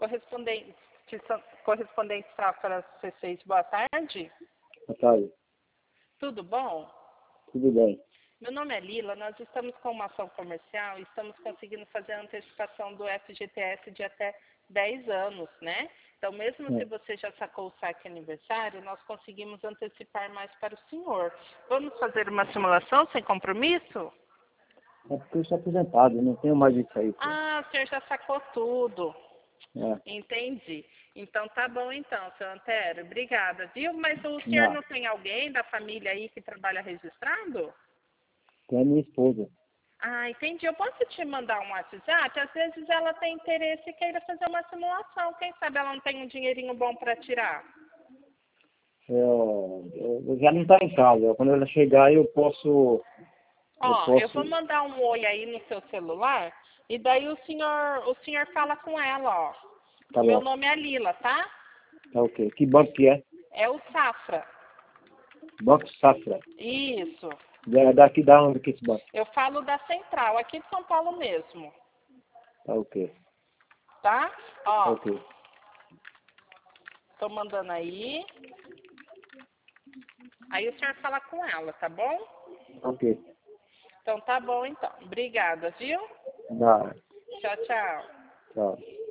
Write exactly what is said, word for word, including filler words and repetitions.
Correspondente, correspondente Safra C seis, boa tarde. Boa tarde. Tudo bom? Tudo bem. Meu nome é Lila, nós estamos com uma ação comercial e estamos conseguindo fazer a antecipação do F G T S de até dez anos, né? Então, mesmo É. se você já sacou o saque aniversário, nós conseguimos antecipar mais para o senhor. Vamos fazer uma simulação sem compromisso? É porque eu sou aposentado, não tenho mais isso aí. Pô. Ah, o senhor já sacou tudo. É. Entendi. Então tá bom então, seu Antero. Obrigada, viu? Mas o senhor Não, não tem alguém da família aí que trabalha registrado? tem a minha esposa. Ah, entendi. Eu posso te mandar um WhatsApp? Às vezes ela tem interesse e queira fazer uma simulação. Quem sabe ela não tem um dinheirinho bom para tirar? Eu, eu, eu já não está em casa. Quando ela chegar, eu posso... Eu Ó, eu posso... vou mandar um oi aí no seu celular e daí o senhor, o senhor fala com ela, ó. Tá Meu bom. nome é Lila, tá? Tá ok. Que banco que é? É o Safra. Banco Safra. Isso. É daqui da onde que é esse banco? Eu falo da Central, aqui de São Paulo mesmo, Tá ok. tá? Tá Ó, ok. tô mandando aí. Aí o senhor fala com ela, tá bom? Ok. Então tá bom então. Obrigada, viu? Dá. Tchau, tchau. Tchau.